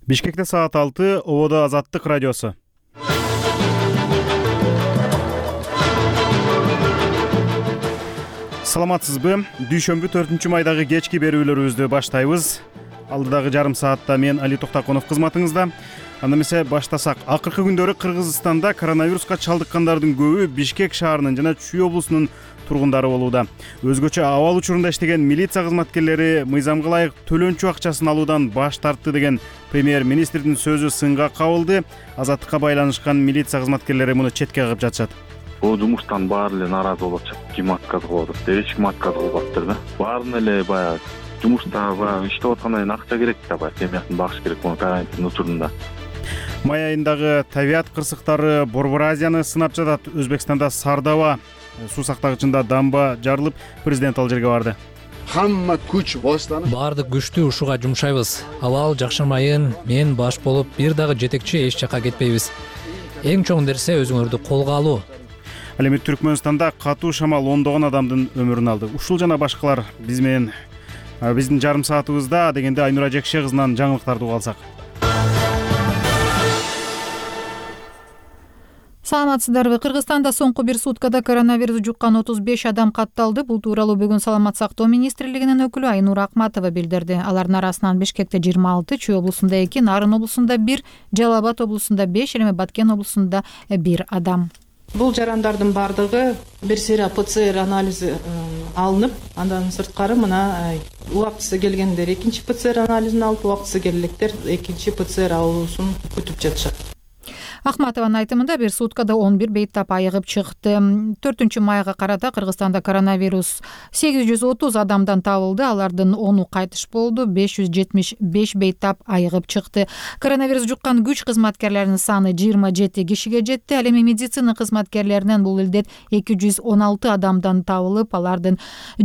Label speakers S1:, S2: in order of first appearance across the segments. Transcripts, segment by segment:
S1: Бишкекте саат 6, Ободо Азаттык радиосу. Саламатсызбы? Дүйшөмбү 4-майдагы кечки берүүлөрүбүздү баштайбыз. Алдыдагы жарым саатта мен Али Токтаконов кызматыңызда. Анда эмесе баштасак. Акыркы күндөрү Кыргызстанда коронавируска чалдыккандардын көбү Бишкек шаарынын жана Чүй облусунун тургундары болууда. Өзгөчө абал учурунда иштеген милиция кызматкерлери мыйзамга ылайык төлөнчү акчасын алуудан баш тартты деген премьер-министрдин сөзү сынга кабылды. Азаттыкка байланышкан милиция кызматкерлери муну четке кагып жатышат.
S2: Бул жумуштан баары эле нааразы болуп атышат. Ким отказ кылып атат? Эч ким отказ кылбаптыр да. Баарына эле баягы жумушта иштеп аткандан кийин акча керек да, баягы семьясын багыш керек бул карантин учурунда.
S1: Май айындагы табият кырсыктары Борбор Азияны сынап жатат. Өзбекстанда Сардаба суу сактагычында дамба жарылып, президент ал жерге барды.
S3: Хамма күч востаны
S4: баардык күчтү ушуга жумшайбыз. Абал жакшырмайын, мен баш болуп бир дагы жетекчи эч жака кетпейбиз. Эң чоң нерсе өзүңөрдү колго алуу.
S1: Ал эми Түркмөнстанда катуу шамал ондогон адамдын өмүрүн алды. Ушул жана башкалар биздин жарым саатыбызда дегенде Айнура Жекше кызынан жаңылыктарды уга алсак.
S5: Саламатсыздарбы? Кыргызстанда соңку бир суткада коронавирус жуккан 35 адам катталды. Бул тууралуу бүгүн Саламат сактоо министрлигинин өкүлү Айнура Акматова билдирди. Алардын арасынан Бишкекте 26, Чүй облусунда 2, Нарын облусунда 1, Жалал Абад облусунда 5, эми Баткен облусунда 1 адам.
S6: Бул жарандардын баардыгы бир сыйра ПЦР анализи алынып, андан сырткары мына убактысы келгендер экинчи ПЦР анализин алып, убактысы келгендер экинчи ПЦР алуусун күтүп жатышат.
S5: Ахматованын айтымында бир суткада 11 бейтап айыгып чыкты. 4-майга карата Кыргызстанда коронавирус 830 адамдан табылды. Алардын 10-у кайтыш болду. 575 бейтап айыгып чыкты. Коронавирус жуккан күч кызматкерлеринин саны 27 кишиге жетти. Ал эми медицина кызматкерлеринен бул илдет 216 адамдан табылып, алардын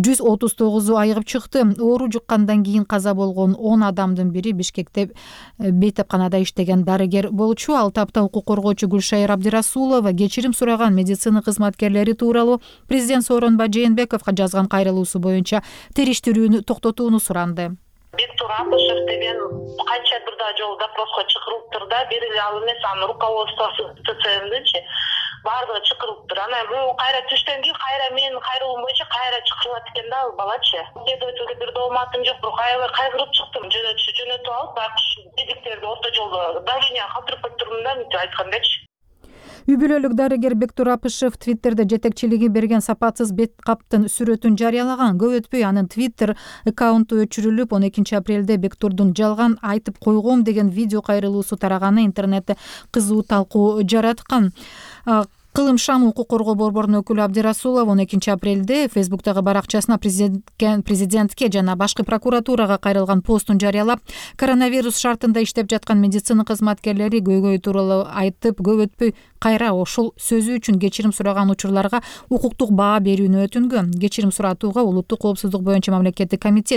S5: 139-у айыгып чыкты. Оору жуккандан кийин каза болгон 10 адамдын бири Бишкекте бейтапканада иштеген дарыгер болчу. Ал тапта укук коргоочу Гүлшайыр Абдирасулова кечирим сураган медицина кызматкерлери тууралуу президент Сооронбай Жээнбековго жазган кайрылуусу боюнча териштирүүнү токтотууну суранды.
S7: Бектур Апышев деген канча бир жолу допроско чакырылыптыр да, бир эле ал эмес, анын руководствосу ТЦМдинчи баардыгы чакырылыптыр. Анан бул кайра түштөн кийин менин кайрылуум боюнча кайра чакырылат экен да ал балачы. Следовательге бир дооматым жок, бирок кайгырып чыктым. Жөнөтүп алып, байкуш медиктерди орто жолдо давление калтырып коюп турдум да, мынтип айткандачы.
S5: Үй бүлөлүк дарыгер Бектур Апышев Твиттерде жетекчилиги берген сапатсыз бет каптын сүрөтүн жарыялаган. Көп өтпөй анын Twitter аккаунту өчүрүлүп, 12 апрелде Бектурдун жалган айтып койгом деген видео кайрылуусу тараганы интернетте кызуу талкуу жараткан. Кылым Шам укук коргоо борборунун өкүлү Абдирасулов 12 апрелде Фейсбуктагы баракчасына президентке жана башкы прокуратурага кайрылган постун жарыялап, коронавирус шартында иштеп жаткан медицина кызматкерлери көйгөй тууралуу айтып, көп өтпөй кайра ошол сөзү үчүн кечирим сураган учурларга укуктук баа берүүнү өтүнгөн. Кечирим суратууга улуттук коопсуздук боюнча мамлекеттик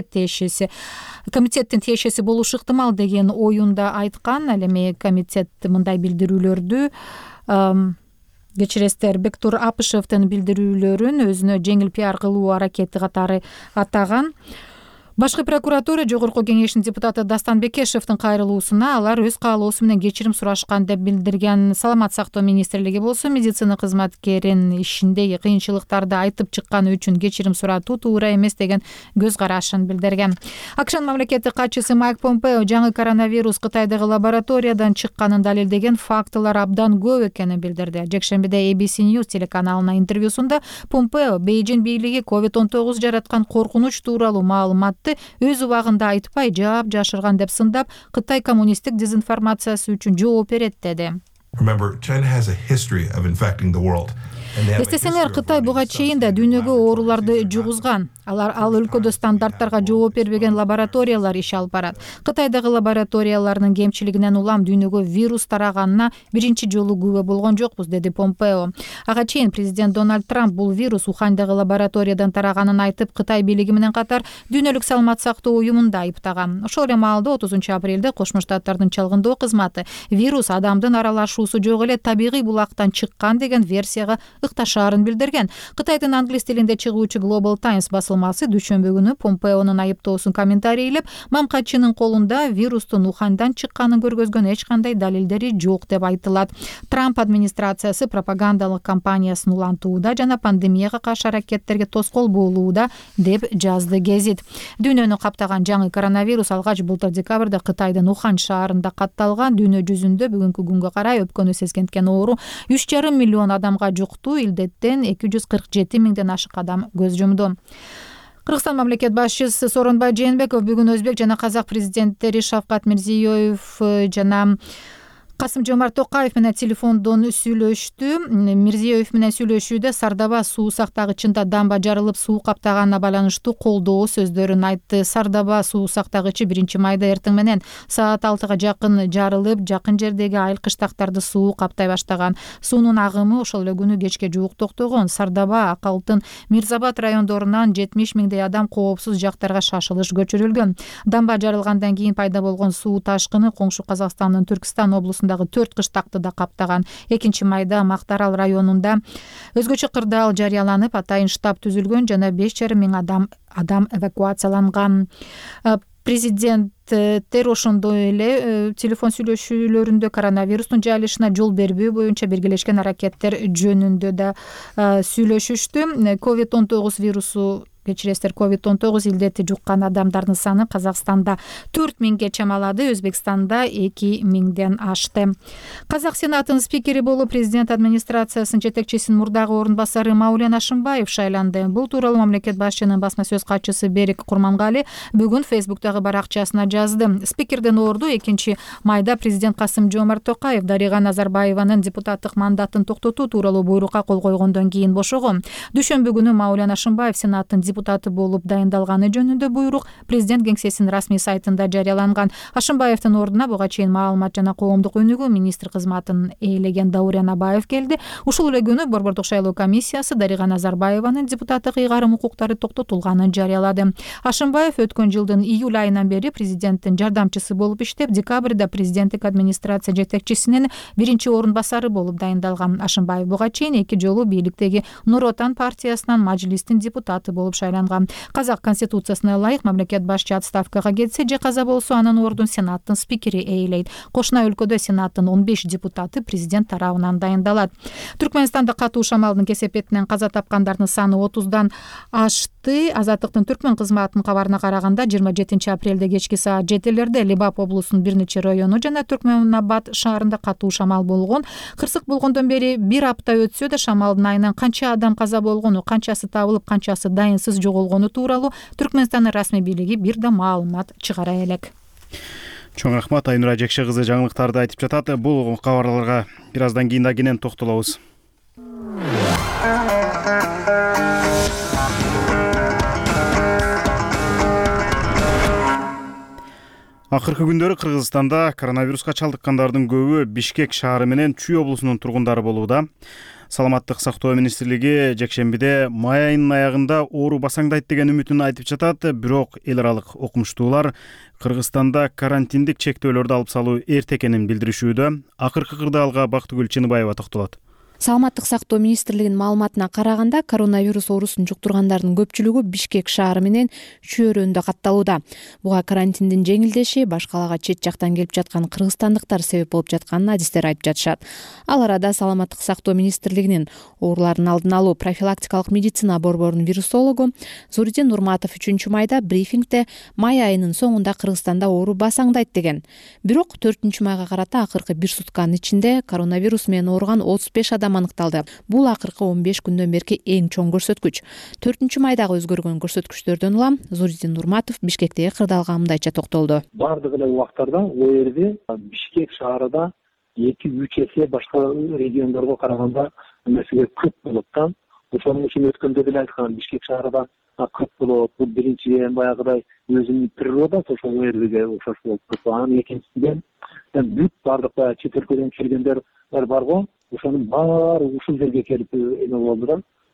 S5: комитеттин тиешеси болушу ыктымал деген оюнда айткан. Ал эми комитет мындай билдирүүлөрдү кечиресиздер, Бектур Апышевдин билдирүүлөрүн өзүнө жеңил пиар кылуу аракети катары атаган. Башкы прокуратура Жогорку кеңештин депутаты Дастан Бекешевдин кайрылуусуна алар өз каалоосу менен кечирим сурашкан деп билдирген. Саламат сактоо министрлиги болсо медицина кызматкерин ишиндеги кыйынчылыктарды айтып чыкканы үчүн кечирим суратуу туура эмес деген көз карашын билдирген. АКШнын мамлекеттик катчысы Майк Помпео жаңы коронавирус Кытайдагы лабораториядан чыкканын далилдеген фактылар абдан көп экенин билдирди. Жекшембиде ABC News телеканалына интервьюсунда Помпео Бейжин бийлиги COVID-19 жараткан коркунуч тууралуу маалымат өз убагында айтпай жаап жашырган деп сындап, Кытай коммунисттик дезинформациясы үчүн жооп берет деди. Эстесеңер, Кытай буга чейин да дүйнөгө ооруларды жугузган. Ал өлкөдө стандарттарга жооп бербеген лабораториялар иш алып барат. Кытайдагы лабораториялардын кемчилигинен улам дүйнөгө вирус тараганына биринчи жолу күбө болгон жокпуз, деди Помпео. Ага чейин президент Дональд Трамп бул вирус Ухандагы лабораториядан тараганын айтып, Кытай бийлиги менен катар дүйнөлүк саламат сактоо уюмун да айыптаган. Ошол эле маалда 30 апрелде Кошмо Штаттардын чалгындоо кызматы вирус адамдын аралашуусу жок эле табигый булактан чыккан деген версияга ыкташаарын билдирген. Кытайдын англис тилинде чыгуучу Global Times басылмасы дүйшөмбү күнү Помпеонун айыптоосун комментарийлеп, мамкатчынын колунда вирустун Уханьдан чыкканын көргөзгөн эч кандай далилдери жок деп айтылат. Трамп администрациясы пропагандалык кампаниясын улантууда жана пандемияга каршы аракеттерге тоскоол болууда деп жазды гезит. Дүйнөнү каптаган жаңы коронавирус алгач былтыр декабрда Кытайдын Ухань шаарында катталган. Дүйнө жүзүндө бүгүнкү күнгө карай өпкөнү сескенткен оору 3,5 миллион адамга жукту. Илдеттен 247 миңден ашык адам көз жумду. Кыргызстан мамлекет башчысы Сооронбай Жээнбеков бүгүн өзбек жана казак президенттери Шавкат Мирзиёев жана Касым-Жомарт Токаев менен телефондон сүйлөштү. Мирзиёев менен сүйлөшүүдө Сардаба суу сактагычында дамба жарылып, суу каптаганына байланыштуу колдоо сөздөрүн айтты. Сардаба суу сактагычы 1-майда эртең менен саат 6-га жакын жарылып, жакын жердеги айыл кыштактарды суу каптай баштаган. Суунун агымы ошол эле күнү кечке жуук токтогон. Сардаба, Акалтын, Мирзабад райондорунан 70 миңдей адам коопсуз жактарга шашылыш көчүрүлгөн. Дамба жарылгандан кийин пайда болгон суу ташкыны коңшу Казакстандын Түркстан облусунда 4 кыштакты да каптаган. 2-майда Мактарал районунда өзгөчө кырдаал жарыяланып, атайын штаб түзүлгөн жана 5,5 миң адам эвакуацияланган. Президенттер ошондой эле телефон сүйлөшүүлөрүндө коронавирустун жайылышына жол бербөө боюнча биргелешкен аракеттер жөнүндө да сүйлөшүштү. COVID-19 вирусу кечиресиздер, COVID-19 илдети жуккан адамдардын саны Казакстанда 4 миңге чамалады, Өзбекстанда 2 миңден ашты. Казак Сенатынын спикери болуп президент администрациясынын жетекчисинин мурдагы орун басары Маулен Ашымбаев шайланды. Бул тууралуу мамлекет башчынын басма сөз катчысы Берик Курмангали бүгүн Фейсбуктагы баракчасына жазды. Спикердин орду 2-майда президент Касым-Жомарт Токаев Дарига Назарбаеванын депутаттык мандатын токтотуу тууралуу буйрукка кол койгондон кийин бошогон. Дүйшөмбү күнү Маулен Ашымбаев Сенаттын депутаты болуп дайындалганы жөнүндө буйрук президент кеңсесинин расмий сайтында жарыяланган. Ашымбаевдин ордуна буга чейин маалымат жана коомдук өнүгүү министр кызматын ээлеген Даурен Абаев келди. Ушул эле күнү Борбордук шайлоо комиссиясы Дарига Назарбаеванын депутаттык ыйгарым укуктары токтотулганын жарыялады. Ашымбаев өткөн жылдын июль айынан бери президенттин жардамчысы болуп иштеп, декабрда президенттик администрация жетекчисинин 1-орун басары болуп дайындалган. Ашымбаев буга чейин 2 жолу бийликтеги Нур Отан партиясынан мажлистин депутаты болуп шайланган. Казак конституциясына ылайык мамлекет башчы отставкага кетсе же каза болсо, анын ордун Сенаттын спикери ээлейт. Кошуна өлкөдө Сенаттын 15 депутаты президент тарабынан дайындалат. Түркмөнстанда катуу шамалдын кесепетинен каза тапкандардын саны 30дан ашты. Азаттыктын түркмөн кызматынын кабарына караганда 27 апрелде кечки саат 7-лерде Лебап облусунун бир нече району жана Түркмөнабад шаарында катуу шамал болгон. Кырсык болгондон бери 1 апта өтсө да шамалдын айынан канча адам каза болгону, канчасы табылып, канчасы дайынсыз жоголгону тууралуу Түркмөнстандын расмий бийлиги бир да маалымат чыгара элек.
S1: Чоң рахмат, Айнура Жекше кызы жаңылыктарды айтып жатат. Бул кабарларга бир аздан кийин да кенен токтолобуз. Акыркы күндөрү Кыргызстанда коронавируска чалдыккандардын көбү Бишкек шаары менен Чүй облусунун тургундары болууда. Саламаттык сактоо министрлиги жекшембиде май айынын аягында оору басаңдайт деген үмүтүн айтып жатат. Бирок эл аралык окумуштуулар Кыргызстанда карантиндик чектөөлөрдү алып салуу эрте экенин билдиришүүдө. Акыркы кырдаалга Бактыгүл Чыныбаева токтолот.
S8: Саламаттык сактоо министрлигинин маалыматына караганда, коронавирус оорусун жуктургандардын көпчүлүгү Бишкек шаары менен Чүй өрөөнүндө катталууда. Буга карантиндин жеңилдеши, баш калаага чет жактан келип жаткан кыргызстандыктар себеп болуп жатканын адистер айтып жатышат. Ал арада Саламаттык сактоо министрлигинин оорулардын алдын алуу профилактикалык медицина борборунун вирусологу Зуридин Нурматов 3-майда брифингде май айынын соңунда Кыргызстанда оору басаңдайт деген. Бирок 4-майга карата акыркы 1 сутканын ичинде коронавирус менен ооруган 35 адам аныкталды. Бул акыркы 15 күндөн берки эң чоң көрсөткүч. 4-майдагы өзгөргөн көрсөткүчтөрдөн улам Зуридин Нурматов Бишкектеги кырдаалга мындайча токтолду.
S9: Бардык эле убактарда бул жерде Бишкек шаарында 2-3 эсе башка региондорго караганда эмесиге көп болот да. Ошонун үчүн өткөндө деле айткан, Бишкек шаарында көп болот. Бул биринчиден баягыдай өзүнүн природасы ошол жерге окшош болуп турат. Анан экинчиден бүт бардык чет өлкөдөн келгендер барго, ошонун баары ушул жерге келип эме болду да.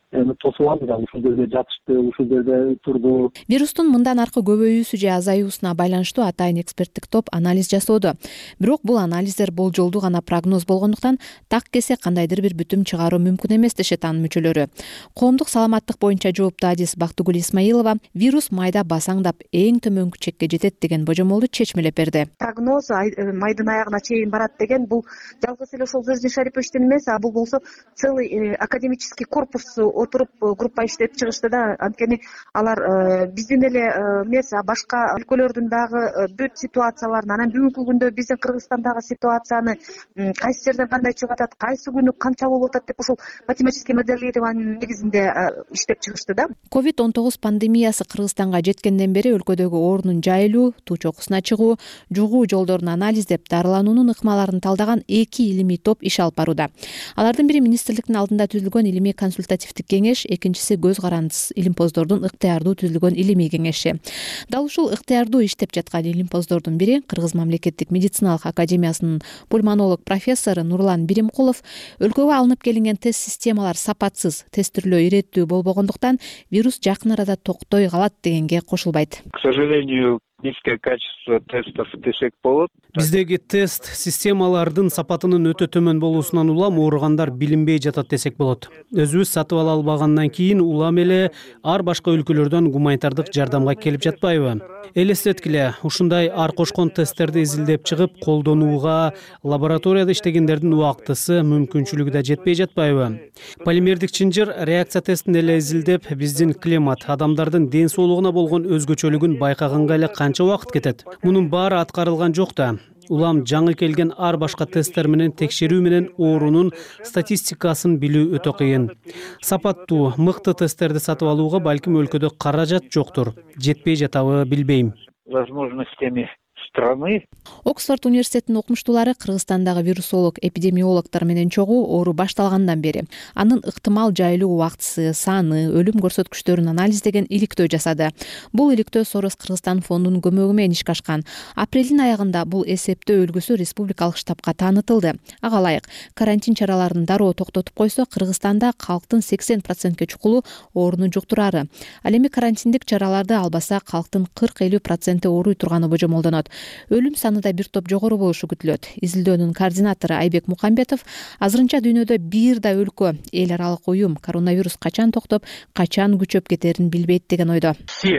S9: тосуп алды да, ушул жерде жатышты, ушул жерде турду.
S8: Вирустун мындан аркы көбөйүүсү же азаюусуна байланыштуу атайын эксперттик топ анализ жасоодо. Бирок бул анализдер болжолдуу гана прогноз болгондуктан так кесе кандайдыр бир бүтүм чыгаруу мүмкүн эмес дешет анын мүчөлөрү. Коомдук саламаттык боюнча жооптуу адис Бактыгүл Исмаилова вирус майда басаңдап эң төмөнкү чекке жетет деген божомолду чечмелеп берди.
S10: Прогноз майдын аягына чейин барат деген бул жалгыз эле ошол Звездин Шариповичтин эмес, а бул болсо целый академический корпус отуруп группа иштеп чыгышты да. Анткени алар биздин эле эмес, башка өлкөлөрдүн дагы бүт ситуацияларын, анан бүгүнкү күндө биздин Кыргызстандагы ситуацияны кайсы жерден кандай чыгып атат, кайсы күнү канча болуп атат деп ошол математический моделированиянын негизинде иштеп чыгышты да. COVID-19 пандемиясы Кыргызстанга жеткенден бери өлкөдөгү оорунун жайылуу, туу чокусуна чыгуу, жугуу жолдорун анализдеп, дарылануунун ыкмаларын талдаган 2 илимий топ иш алып барууда. Алардын бири министрликтин алдында түзүлгөн илимий консультативдик кеңеш, экинчиси көз карандысыз илимпоздордун ыктыярдуу түзүлгөн илимий кеңеши. Дал ушул ыктыярдуу иштеп жаткан илимпоздордун бири Кыргыз мамлекеттик медициналык академиясынын пульмонолог профессору Нурлан Биримкулов өлкөгө алынып келинген тест системалар сапатсыз, тестирлөө иреттүү болбогондуктан вирус жакын арада токтой калат дегенге кошулбайт.
S11: К сожалению, низкое качество тестов десек болот.
S12: Биздеги тест системалардын сапатынын өтө төмөн болуусунан улам ооругандар билинбей жатат десек болот. Өзүбүз сатып ала албагандан кийин улам эле ар башка өлкөлөрдөн гуманитардык жардамга келип жатпайбы? Элестеткиле, ушундай ар кошкон тесттерди изилдеп чыгып колдонууга лабораторияда иштегендердин убактысы, мүмкүнчүлүгү да жетпей жатпайбы? Полимердик чынжыр реакция тестин эле изилдеп, биздин климат, адамдардын ден соолугуна болгон өзгөчөлүгүн байкаганга эле канча убакыт кетет? Мунун баары аткарылган жок да. Улам жаңы келген ар башка тесттер менен текшерүү менен оорунун статистикасын билүү өтө кыйын. Сапаттуу, мыкты тесттерди сатып алууга балким өлкөдө каражат жоктур. Жетпей жатабы билбейм.
S11: Возможностями страны.
S8: Оксфорд университетинин окумуштуулары Кыргызстандагы вирусолог, эпидемиологдор менен чогуу оору башталгандан бери анын ыктымал жайылуу убактысы, саны, өлүм көрсөткүчтөрүн анализдеген иликтөө жасады. Бул иликтөө Сорос Кыргызстан фондунун көмөгү менен ишке ашкан. Апрелдин аягында бул эсептөө үлгүсү республикалык штабка таанытылды. Ага ылайык, карантин чараларын дароо токтотуп койсо, Кыргызстанда калктын 80%ке чукулу ооруну жуктурары. Ал эми карантиндик чараларды албаса, калктын 40-50% ооруй турганы божомолдонот. Өлүм саны да бир топ жогору болушу күтүлөт. Изилдөөнүн координатору Айбек Мукамбетов азырынча дүйнөдө бир да өлкө, эл аралык уюм коронавирус качан токтоп, качан күчөп кетерин билбейт деген ойдо.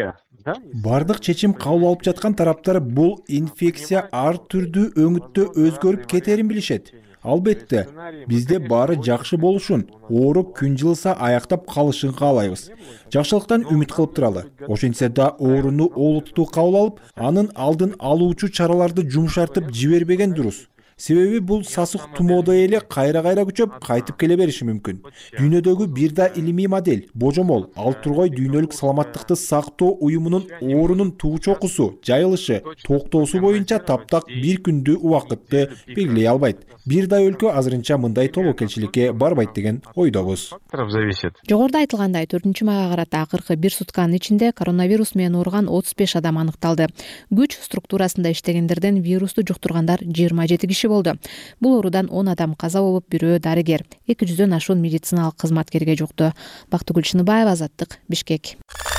S13: Бардык чечим кабыл алып жаткан тараптар бул инфекция ар түрдүү өңүттө өзгөрүп кетерин билишет. Албетте, бизде баары жакшы болушун, ооруп күн жылыса аяктап калышын каалайбыз. Жакшылыктан үмүт кылып туралы. Ошентсе да ооруну олуттуу кабыл алып, анын алдын алуучу чараларды жумшартып жибербеген дурус. Себеби бул сасык тумоодой эле кайра-кайра күчөп, кайтып келе бериши мүмкүн. Дүйнөдөгү бир да илимий модель, божомол, ал тургой дүйнөлүк саламаттыкты сактоо уюмунун оорунун туу чокусу, жайылышы, токтоосу боюнча таптак бир күндүү убакытты белгилей албайт. Бир да өлкө азырынча мындай тобокелчиликке барбайт деген ойдобуз.
S8: Жогоруда айтылгандай, 4-майга карата акыркы 1 сутканын ичинде коронавирус менен ооруган 35 адам аныкталды. Күч структурасында иштегендерден вирусту жуктургандар 27 киши болду. Бул оорудан 10 адам каза болуп, бирөө дарыгер, 200дөн ашуун медициналык кызматкерге жукту. Бактыгүл Чыныбаева, Азаттык, Бишкек.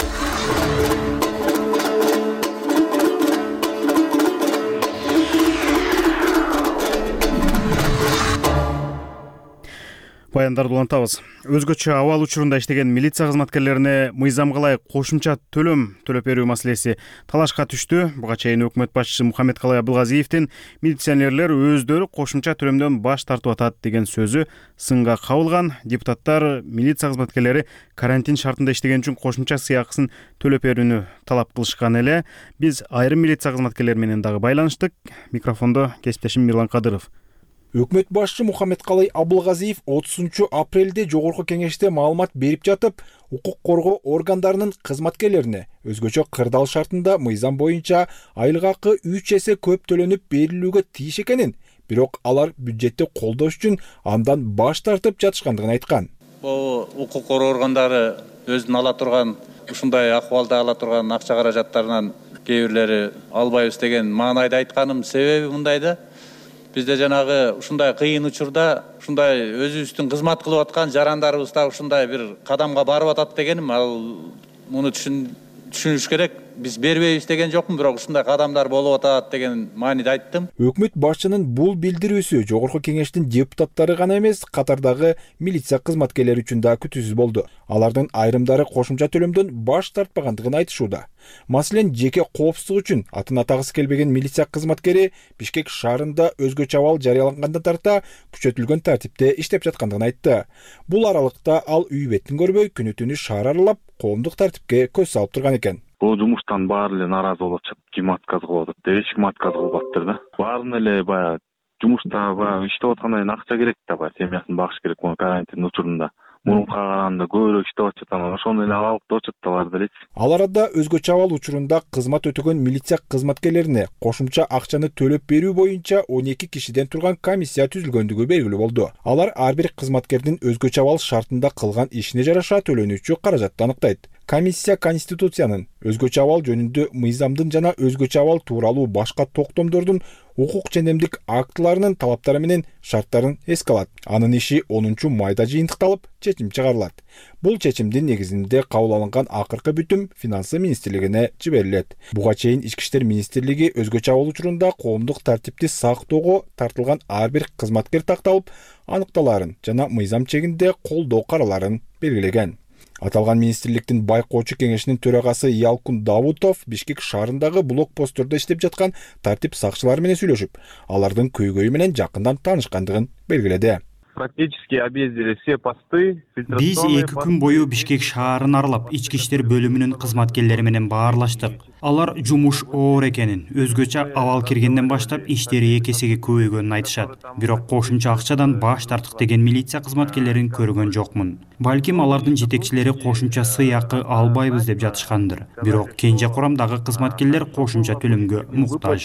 S1: Баяндарды улантабыз. Өзгөчө абал учурунда иштеген милиция кызматкерлерине мыйзамга ылайык кошумча төлөп берүү маселеси талашка түштү. Буга чейин өкмөт башчысы Мухаммедкалый Абылгазиевдин милиционерлер өздөрү кошумча төлөмдөн баш тартып атат деген сөзү сынга кабылган. Депутаттар милиция кызматкерлери карантин шартында иштеген үчүн кошумча сыйакысын төлөп берүүнү талап кылышкан эле. Биз айрым милиция кызматкерлери менен дагы байланыштык. Микрофондо кесиптешим Мирлан Кадыров.
S13: Өкмөт башчы Мухаммедкалый Абылгазиев 30 апрелде жогорку кеңеште маалымат берип жатып, укук коргоо органдарынын кызматкерлерине өзгөчө кырдаал шартында мыйзам боюнча айлык акы 3 эсе көп төлөнүп берилүүгө тийиш экенин, бирок алар бюджетти колдош үчүн андан баш тартып жатышкандыгын айткан.
S14: Укук коргоо органдары өзүн ала турган, ушундай акыбалда ала турган акча каражаттарынан кээ бирлери албайбыз деген маанайда айтканым себеби мындайда. бизде жанагы ушундай кыйын учурда ушундай өзүбүздүн кызмат кылып аткан жарандарыбыз да ушундай бир кадамга барып атат дегеним, ал муну түшүнүш керек. Биз бербейбиз деген жокмун, бирок ушундай кадамдар болуп атат деген мааниде айттым.
S13: Өкмөт башчынын бул билдирүүсү Жогорку Кеңештин депутаттары гана эмес, катардагы милиция кызматкерлери үчүн да күтүүсүз болду. Алардын айрымдары кошумча төлөмдөн баш тартпагандыгын айтышууда. Маселен, жеке коопсуздук үчүн атын атагысы келбеген милиция кызматкери Бишкек шаарында өзгөчө абал жарыялангандан тарта күчөтүлгөн тартипте иштеп жаткандыгын айтты. Бул аралыкта ал үй бетин көрбөй, күнү түнү шаар аралап, коомдук тартипке көз салып турган экен.
S2: Бул жумуштан баары эле нааразы болуп атышат. Ким отказ кылып атат? Эч ким отказ кылбаптыр да. Баарын эле баягы жумушта баягы иштеп аткандан кийин акча керек да, баягы семьясын багыш керек. Муну карантин учурунда мурунка караганда көбүрөөк иштеп атышат, анан ошону эле алып деп атышат да баары делечи.
S13: Ал арада өзгөчө абал учурунда кызмат өтөгөн милиция кызматкерлерине кошумча акчаны төлөп берүү боюнча 12 кишиден турган комиссия түзүлгөндүгү белгилүү болду. Алар ар бир кызматкердин өзгөчө абал шартында кылган ишине жараша төлөнүүчү каражатты аныктайт. Комиссия Конституциянын өзгөчө абал жөнүндө мыйзамдын жана өзгөчө абал тууралуу башка токтомдордун укук ченемдик актыларынын талаптары менен шарттарын эске алат. Анын иши 10 майда жыйынтыкталып, чечим чыгарылат. Бул чечимдин негизинде кабыл алынган акыркы бүтүм Финансы министрлигине жиберилет. Буга чейин Ички иштер министрлиги өзгөчө абал учурунда коомдук тартипти сактоого тартылган ар бир кызматкер такталып, аныкталарын жана мыйзам чегинде колдоо караларын белгилеген. Аталган министрликтин байкоочу кеңешинин төрагасы Ялкун Давутов Бишкек шаарындагы блокпосттордо иштеп жаткан тартип сакчылары менен сүйлөшүп, алардын көйгөйү менен жакындан таанышкандыгын белгиледи.
S15: Практически объездили все посты.
S16: Биз 2 күн бою Бишкек шаарын аралап, ички иштер бөлүмүнүн кызматкерлери менен баарлаштык. Алар жумуш оор экенин, өзгөчө абал киргенден баштап иштери 2 эсеге көбөйгөнүн айтышат. Бирок кошумча акчадан баш тарттык деген милиция кызматкерлерин көргөн жокмун. Балким алардын жетекчилери кошумча сыйакы албайбыз деп жатышкандыр. Бирок кенже курамдагы кызматкерлер кошумча төлөмгө муктаж.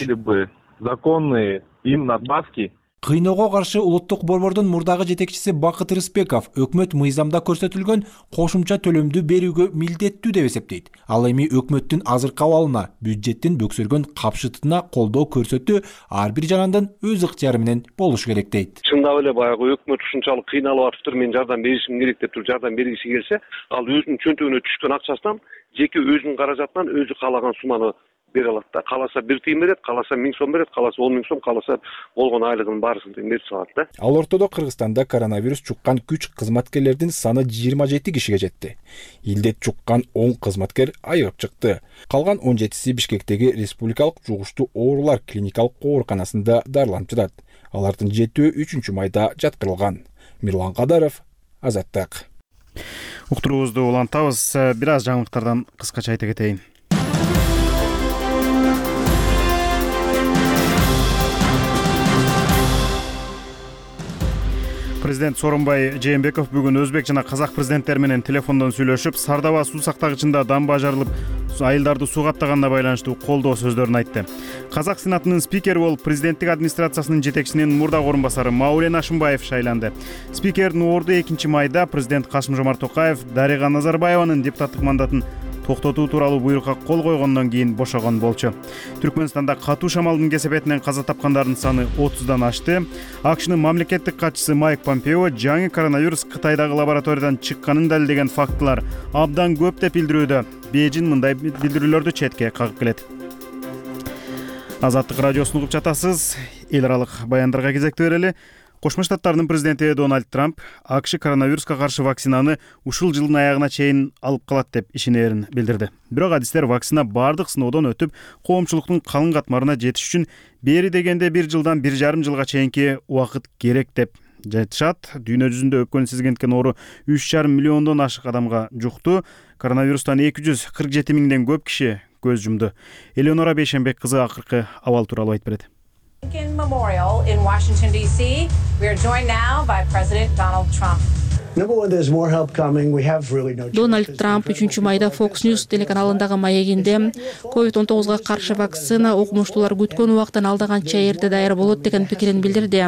S15: Законные им надбавки.
S13: Кыйноого каршы улуттук борбордун мурдагы жетекчиси Бакыт Рыспеков өкмөт мыйзамда көрсөтүлгөн кошумча төлөмдү берүүгө милдеттүү деп эсептейт. Ал эми өкмөттүн азыркы абалына, бюджеттин бөксөргөн капшытына колдоо көрсөтүү ар бир жанандын өз ыктыяры менен болушу керек дейт.
S17: Чындап эле баягы өкмөт ушунчалык кыйналып атыптыр, мен жардам беришим керек деп туруп жардам бергиси келсе, ал өзүнүн чөнтөгүнө түшкөн акчасынан жеке өзүнүн каражатынан өзү каалаган сумманы бере алат да. Кааласа 1 тыйын берет, кааласа 1000 сом берет, кааласа 10 000 сом, кааласа болгон айлыгынын баарысын берип салат да.
S13: Ал ортодо Кыргызстанда коронавирус чуккан күч кызматкерлердин саны 27 кишиге жетти. Илдет чуккан 10 кызматкер айыгып чыкты. Калган 17си Бишкектеги Республикалык жугуштуу оорулар клиникалык ооруканасында дарыланып жатат. Алардын 7-өө 3 майда жаткырылган. Мирлан Кадаров, Азаттык.
S1: Уктуруубузду улантабыз. Бир аз жаңылыктардан кыскача айта кетейин. Президент Сооронбай Жээнбеков бүгүн өзбек жана казак президенттери менен телефондон сүйлөшүп, Сардаба суу сактагычында дамба жарылып, айылдарды суу каптаганына байланыштуу колдоо сөздөрүн айтты. Казак Сенатынын спикери болуп президенттик администрациясынын жетекчисинин мурдагы орун басары Маулен Ашымбаев шайланды. Спикердин орду 2 майда президент Касым-Жомарт Токаев Дарига Назарбаеванын депутаттык мандатын токтотуу тууралуу буйрукка кол койгондон кийин бошогон болчу. Түркмөнстанда катуу шамалдын кесепетинен каза тапкандардын саны 30дан ашты. AQShnын мамлекеттик катчысы Майк Помпео жаңы коронавирус Кытайдагы лабораториядан чыкканын далилдеген фактылар абдан көп деп билдирүүдө. Бейжин мындай билдирүүлөрдү четке кагып келет. Азаттык радиосун угуп жатасыз. Эл аралык баяндарга кезекти берели. Кошмо Штаттардын президенти Дональд Трамп AQSh коронавируска каршы вакцинаны ушул жылдын аягына чейин алып калат деп ишенерин билдирди. Бирок адистер вакцина бардык сыноодон өтүп, коомчулуктун калың катмарына жетиш үчүн бери дегенде 1 жылдан 1,5 жылга чейинки убакыт керек деп жатышат. Дүйнө жүзүндө өпкөнү сезгенткен оору 3,5 миллиондон ашык адамга жукту. Коронавирустан 247 миңден көп киши көз жумду. Элеонора Бейшенбек кызы акыркы абал тууралуу айтып берет.
S18: Lincoln Memorial in Washington, D.C. We are joined now by President Donald Trump. Дональд Трамп 3 майда Fox News телеканалындагы маегинде COVID-19 каршы вакцина окумуштуулар күткөн убактан алдыганча эрте даяр болот деген пикирин билдирди.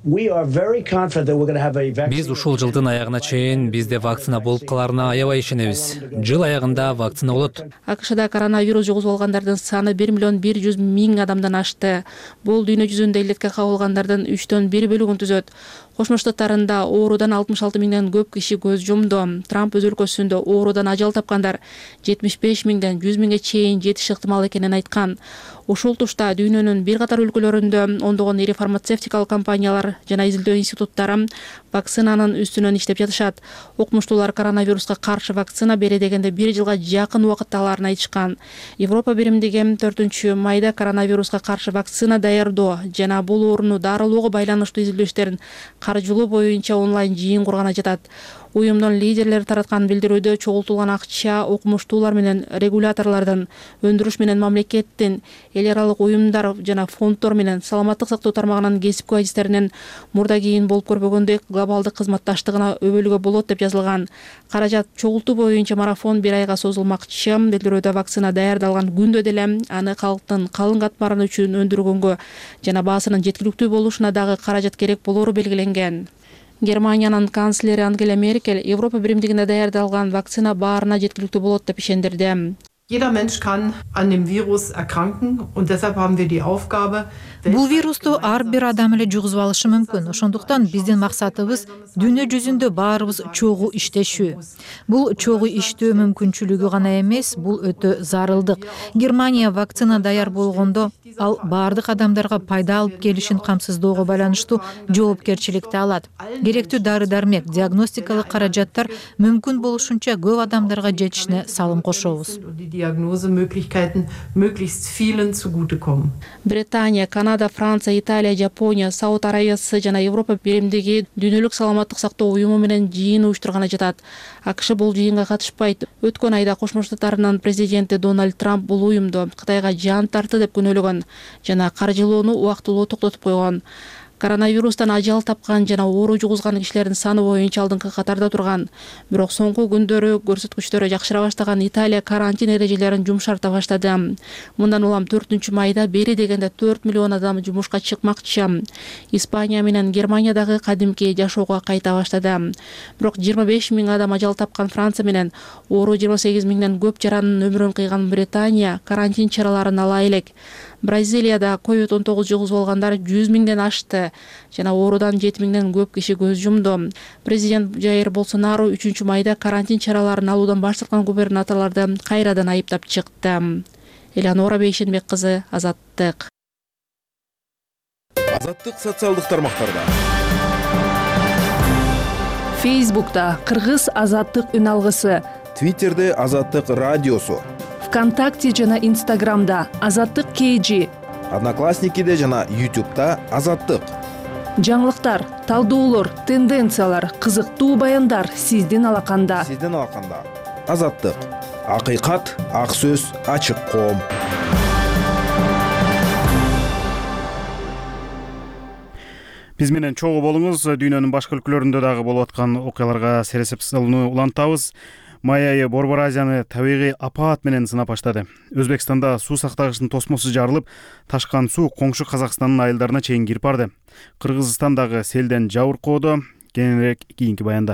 S4: Биз ушул жылдын аягына чейин бизде вакцина болуп каларына аябай ишенебиз. Жыл аягында вакцина болот.
S18: АКШда коронавирус жугузуп алгандардын саны 1,1 миллион адамдан ашты. Бул дүйнө жүзүндө илетке кабылгандардын 3/1 бөлүгүн түзөт. Кошмо Штаттарында оорудан 66 миңден көп киши көз жумду. Трамп өз өлкөсүндө оорудан ажал тапкандар 75 миңден 100 миңге чейин жетиш ыктымал экенин айткан. Ушул тушта дүйнөнүн бир катар өлкөлөрүндө ондогон ири фармацевтикалык компаниялар жана изилдөө институттары вакцинанын үстүнөн иштеп жатышат. Окумуштуулар коронавируска каршы вакцина бере дегенде 1 жылга жакын убакытта аларын айтышкан. Европа биримдиги 4-майда коронавируска каршы вакцина даярдоо жана бул ооруну дарылоого байланыштуу изилдөө иштерин каржылоо боюнча онлайн жыйын кургана жатат. Уюмдун лидерлери тараткан билдирүүдө чогултулган акча окумуштуулар менен регуляторлордун, өндүрүш менен мамлекеттин, эл аралык уюмдар жана фонддор менен саламаттык сактоо тармагынын кесип куайчтарынын мурда кийин болуп көрбөгөндөй глобалдык кызматташтыгына өбөлгө болот деп жазылган. Каражат чогултуу боюнча марафон 1 айга созулмакчы. Билдирүүдө вакцина даярдалган күндө деле аны калктын калың катмары үчүн өндүргөнгө жана баасынын жеткиликтүү болушуна дагы каражат керек болору белгиленген. Германиянын канцлери Ангела Меркель Европа биримдигинде даярдалган вакцина баарына жеткиликтүү болот деп ишендирди.
S19: Jeder Mensch kann an dem Virus erkranken und deshalb haben wir die Aufgabe.
S5: Бул вирусту ар бир адам эле жугузуп алышы мүмкүн. Ошондуктан биздин максатыбыз дүйнө жүзүндө баарыбыз чогуу иштешүү. Бул чогуу иштөө мүмкүнчүлүгү гана эмес, бул өтө зарылдык. Германия вакцина даяр болгондо ал баардык адамдарга пайда алып келишин камсыздоого байланыштуу жоопкерчиликти алат. Керектүү дары-дармек, диагностикалык каражаттар мүмкүн болушунча көп адамдарга жетишине салым кошобуз.
S19: Diagnosemöglichkeiten möglichst vielen zugutekommen.
S18: Британия, Канада, Франция, Италия, Жапония, Сауд Арабиясы жана Европа биримдиги дүйнөлүк саламаттык сактоо уюму менен жыйын уюштурганы жатат. АКШ бул жыйынга катышпайт. Өткөн айда Кошмо Штаттарынын президенти Дональд Трамп бул уюмду Кытайга жан тартты деп күнөөлөгөн жана каржылоону убактылуу токтотуп койгон. Коронавирустан ажал тапкан жана оору жугузган кишилердин саны боюнча алдыңкы катарда турган. Бирок соңку күндөрү көрсөткүчтөрү жакшыра баштаган Италия карантин эрежелерин жумшарта баштады. Мындан улам 4-майда бери дегенде 4 миллион адам жумушка чыкмакчы. Испания менен Германия дагы кадимки жашоого кайта баштады. Бирок 25 миң адам ажал тапкан Франция менен оору 28 миңден көп жаранын өмүрүн кыйган Британия карантин чараларын ала элек. Бразилияда COVID-19 жугузуп алгандар 100 миңден ашты жана оорудан 7 миңден көп киши көз жумду. Президент Жаир Болсонару 3-майда карантин чараларын алуудан баш тарткан губернаторлорду кайрадан айыптап чыкты. Элеонора Бейшенбек кызы, Азаттык.
S20: Азаттык социалдык тармактарда.
S21: Фейсбукта Кыргыз Азаттык үн алгысы.
S20: Твиттерде Азаттык радиосу.
S21: ВКонтакте жана Инстаграмда Азаттык KG.
S20: Одноклассникиде жана YouTube'да Азаттык.
S21: Жаңылыктар, талдоолор, тенденциялар, кызыктуу баяндар сиздин алаканда.
S20: Азаттык. Акыйкат, ак сөз, ачык коом.
S1: Биз менен чогуу болуңуз. Дүйнөнүн башка өлкөлөрүндө дагы болуп аткан окуяларга сересип улантабыз. Май айы Борбор Азияны табигый апаат менен сынап баштады. Өзбекстанда суу сактагычтын тосмосу жарылып, ташкан суу коңшу Казакстандын айылдарына чейин кирип барды. Кыргызстандагы селден жабыркоодо кененирээк кийинки баянда.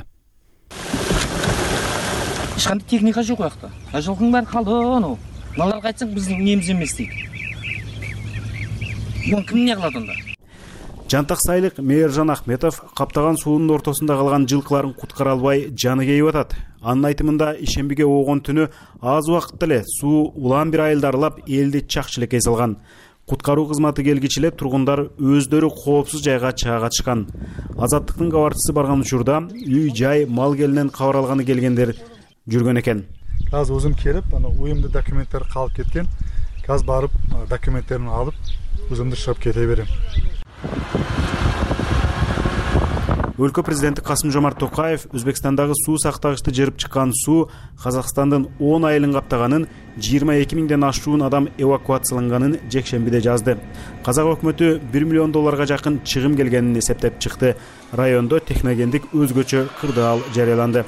S22: Эч кандай техника жок уякта. Жылкынын баары калды. Балдарга айтсаң биздин немиз эмес дейт. Муну ким эмне кылат анда?
S1: Жантаксайлык Мейиржан Ахметов каптаган суунун ортосунда калган жылкыларын куткара албай жаны кейип атат. Анын айтымында ишембиге оогон түнү аз убакытта эле суу улам бир айылды аралап элди чакчылекке салган. Куткаруу кызматы келгичи эле тургундар өздөрү коопсуз жайга чыга катышкан. Азаттыктын кабарчысы барган учурда үй жай мал келинен кабар алганы келгендер жүргөн экен.
S23: Азыр өзүм келип, уюмда документтер калып кеткен. Азыр барып документтерин алып, өзүмдү чыгып кете берем.
S1: Өлкө президенти Касым-Жомарт Токаев Өзбекстандагы суу сактагычты жырып чыккан суу Казакстандын 10 айылын каптаганын, 22 миңден ашуун адам эвакуацияланганын жекшембиде жазды. Казак өкмөтү $1 миллион жакын чыгым келгенин эсептеп чыкты. Райондо техногендик өзгөчө кырдаал жарыяланды.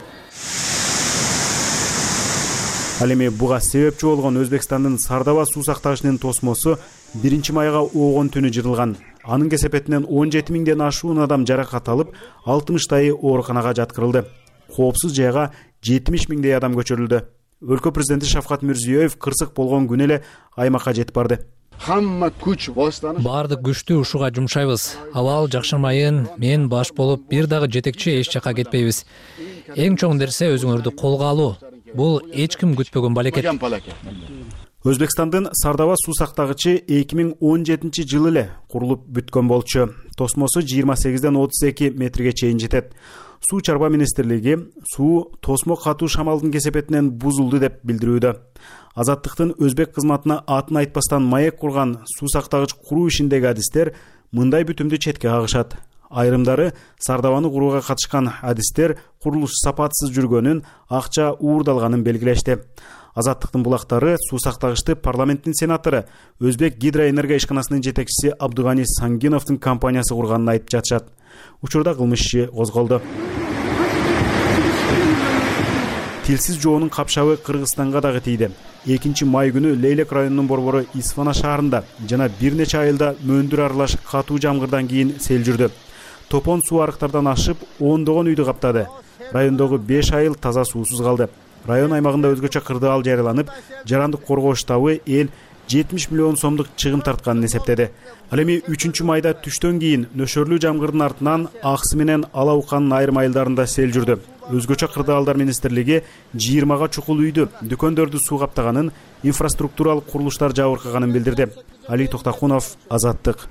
S1: Ал эми буга себепчи болгон Өзбекстандын Сардаба суу сактагычынын тосмосу 1-майга оогон түнү жырылган. Анын кесепетинен 17 миңден ашуун адам жаракат алып, 60тайы ооруканага жаткырылды. Коопсуз жайга 70 миңдей адам көчүрүлдү. Өлкө президенти Шавкат Мирзиёев кырсык болгон күнү эле аймакка жетип барды.
S4: Баардык күчтү ушуга жумшайбыз. Абал жакшырмайын, мен баш болуп бир дагы жетекчи эч жака кетпейбиз. Эң чоң нерсе өзүңөрдү колго алуу. Бул эч ким күтпөгөн балекет.
S1: Өзбекстандын Сардаба суу сактагычы 2017 жылы эле курулуп бүткөн болчу. Тосмосу 28ден 32 метрге чейин жетет. Суу чарба министрлиги суу тосмо катуу шамалдын кесепетинен бузулду деп билдирүүдө. Азаттыктын өзбек кызматына атын айтпастан маек курган суу сактагыч куруу ишиндеги адистер мындай бүтүмдү четке кагышат. Айрымдары Сардабаны курууга катышкан адистер курулуш сапатсыз жүргөнүн, акча уурдалганын белгилешти. Азаттыктын булактары суу сактагычты парламенттин сенатору, Өзбек гидроэнергия ишканасынын жетекчиси Абдугани Сангиновдун компаниясы курганын айтып жатышат. Учурда кылмыш иши козголду. Тилсиз жоонун капшабы Кыргызстанга дагы тийди. 2-май күнү Лейлек районунун борбору Исфана шаарында жана бир нече айылда мөндүр аралаш катуу жамгырдан кийин сел жүрдү. Топон суу арыктардан ашып, ондогон үйдү каптады. Райондогу 5 айыл таза суусуз калды. Район аймагында өзгөчө кырдаал жарыяланып, жарандык коргоо штабы эл 70 миллион сомдук чыгым тартканын эсептеди. Ал эми 3-майда түштөн кийин нөшөрлүү жамгырдын артынан Аксы менен Ала Уканын айрым айылдарында сел жүрдү. Өзгөчө кырдаалдар министрлиги 20га чукул үйдү, дүкөндөрдү суу каптаганын, инфраструктуралык курулуштар жабыркаганын билдирди. Али Токтакунов, Азаттык.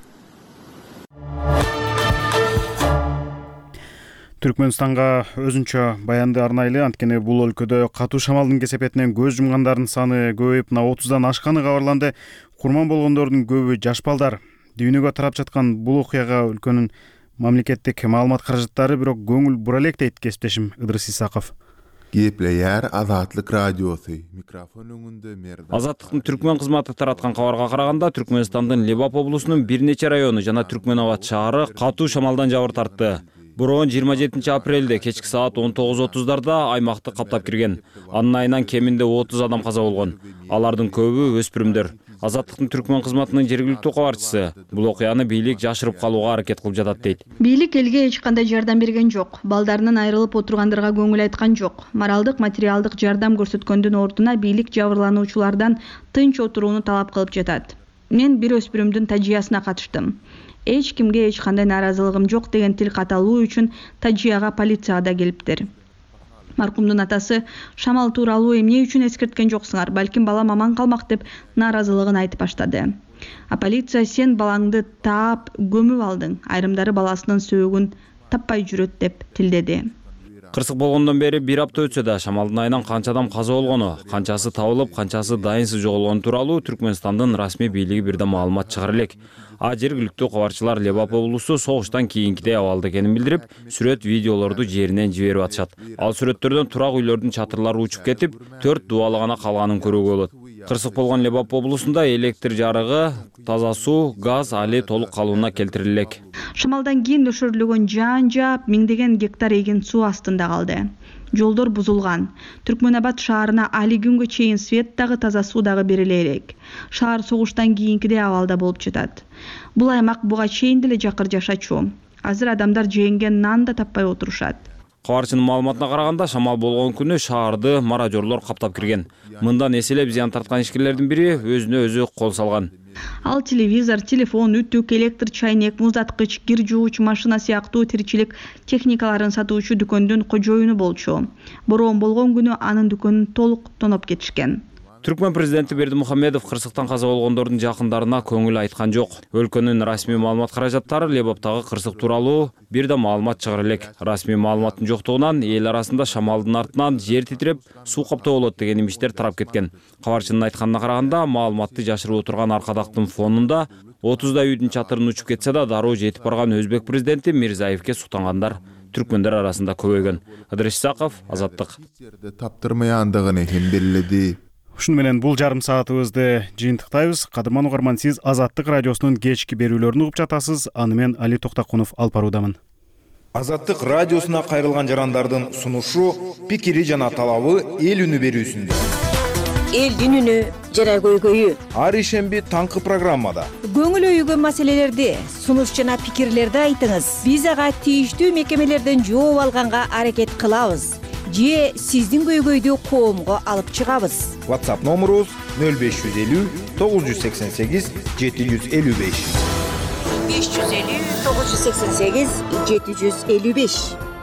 S1: Түркмөнстанга өзүнчө баянды арнайлы, анткени бул өлкөдө катуу шамалдын кесепетинен көз жумгандардын саны көбөйүп 30дан ашканы кабарланды. Курман болгондордун көбү жаш балдар. Дүйнөгө тарап жаткан бул окуяга өлкөнүн мамлекеттик маалымат каражаттары бирок көңүл бура элек дейт кесиптешим Ыдрыс Исаков.
S3: Кепleyer Азаттык радиосу микрофон өңүндө мерди.
S6: Азаттыктын Түркмөн кызматы тараткан кабарга караганда, Түркмөнстандын Лебап облусунун бир нече району жана Түркмөнабад шаары катуу шамалдан жабыр тартты. Бұрын 27 апрелде кечки саат 19:30-дарда аймакты каптап кирген. Анын айынан кеминде 30 адам каза болгон. Алардын көбү өспүрүмдөр. Азаттыктын Түркмөн кызматынын жергиликтүү кабарчысы бул окуяны бийлик жашырып калууга аракет кылып жатат дейт.
S7: Бийлик элге эч кандай жардам берген жок. Балдарынан айрылып отургандарга көңүл айткан жок. Моралдык, материалдык жардам көрсөткөндүн ордуна бийлик жабырлануучулардан тынч отурууну талап кылып жатат. Мен бир өспүрүмдүн тажыясына катыштым. Эч кимге эч кандай нааразылыгым жок деген тил каталуу үчүн тажыяга полицияда келиптир. Маркумдун атасы шамал тууралуу эмне үчүн эскерткен жоксуңар, балким балам аман калмак деп нааразылыгын айтып баштады. А полиция сен балаңды таап көмүп алдың, айрымдары баласынын сөөгүн таппай жүрөт деп тилдеди.
S6: Кырсык болгондон бери бир апта өтсө да шамалдын айынан канча адам каза болгону, канчасы табылып, канчасы дайынсыз жоголгону тууралуу Түркмөнстандын расмий бийлиги бир да маалымат чыгара элек. А жергиликтүү кабарчылар Лебап облусу согуштан кийинкидей абалда экенин билдирип, сүрөт видеолорду жеринен жиберип атышат. Ал сүрөттөрдөн турак үйлөрдүн чатырлары учуп кетип, 4 дубалы гана калганын көрүүгө болот. Кырсык болгон Лебап облусунда электр жарыгы, таза суу, газ али толук калууна келтириле элек.
S7: Шамалдан кийин нөшөрлөгөн жаан жаап, миңдеген гектар эгин суу астында калды. Жолдор бузулган. Түркмөнабад шаарына али күнгө чейин свет дагы таза суу дагы бериле элек. Шаар согуштан кийинкидей абалда болуп жатат. Бул аймак буга чейин деле жакыр жашачу. Азыр адамдар жеңген нан да таппай отурушат.
S6: Кабарчынын маалыматына караганда, шамал болгон күнү шаарды маражорлор каптап кирген. Мындан эселеп зыян тарткан ишкерлердин бири өзүнө өзү кол салган.
S7: Ал телевизор, телефон, үтүк, электр чайнек, муздаткыч, кир жууч машина сыяктуу тиричилик техникаларын сатуучу дүкөндүн кожоюну болчу. Бороон болгон күнү анын дүкөнүн толук тоноп кетишкен.
S6: Түркмөн президенти Бердимухамедов кырсыктан каза болгондордун жакындарына көңүл айткан жок. Өлкөнүн расмий маалымат каражаттары Лебаптагы кырсык тууралуу бир да маалымат чыгара элек. Расмий маалыматтын жоктугунан эл арасында шамалдын артынан жер титиреп, суу каптоо болот деген имиштер тарап кеткен. Кабарчынын айтканына караганда, маалыматты жашырып отурган аркадактын фонунда 30 үйдүн чатырын учуп кетсе да дароо жетип барган өзбек президенти Мирзиевке сутангандар түркмөндөр арасында көбөйгөн. Ыдырыс Исаков, Азаттык.
S3: Таптырмаяндыгын экен белгиледи.
S1: Ушуну менен бул жарым саатыбызды жыйынтыктайбыз. Кадырман угарман, сиз Азаттык радиосунун кечки берүүлөрүн угуп жатасыз. Аны мен Али Токтакунов алып баруудамын.
S20: Азаттык радиосуна кайрылган жарандардын сунушу, пикири жана талабы эл үнү берүүсүндө.
S9: Элдин үнү жана көйгөйү.
S20: Ар ишемби таңкы программада
S9: Көңүл өйгөн маселелерди, сунуш жана пикирлерди айтыңыз. Биз ага тийиштүү мекемелерден жооп алганга аракет кылабыз. Же сиздин көйгөйдү коомго алып чыгабыз.
S20: WhatsApp номерубуз 0550 988 755.
S9: 550 988 755.